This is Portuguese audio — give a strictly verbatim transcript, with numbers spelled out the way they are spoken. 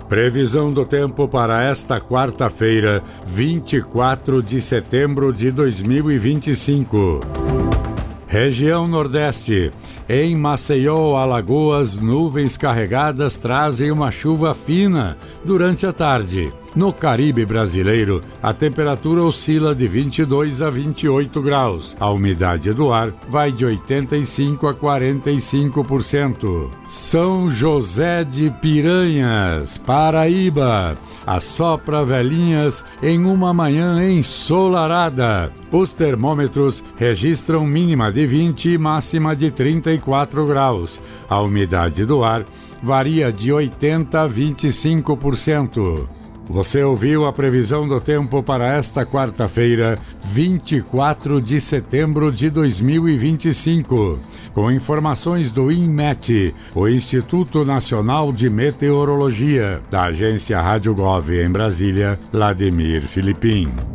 Previsão do tempo para esta quarta-feira, vinte e quatro de setembro de dois mil e vinte e cinco. Região Nordeste. Em Maceió, Alagoas, nuvens carregadas trazem uma chuva fina durante a tarde. No Caribe brasileiro, a temperatura oscila de vinte e dois a vinte e oito graus. A umidade do ar vai de oitenta e cinco a quarenta e cinco por cento. São José de Piranhas, Paraíba. Assopra velhinhas em uma manhã ensolarada. Os termômetros registram mínima de vinte e máxima de trinta e quatro graus. A umidade do ar varia de oitenta a vinte e cinco por cento. Você ouviu a previsão do tempo para esta quarta-feira, vinte e quatro de setembro de dois mil e vinte e cinco. Com informações do INMET, o Instituto Nacional de Meteorologia, da agência Rádio Gov em Brasília, Vladimir Filipim.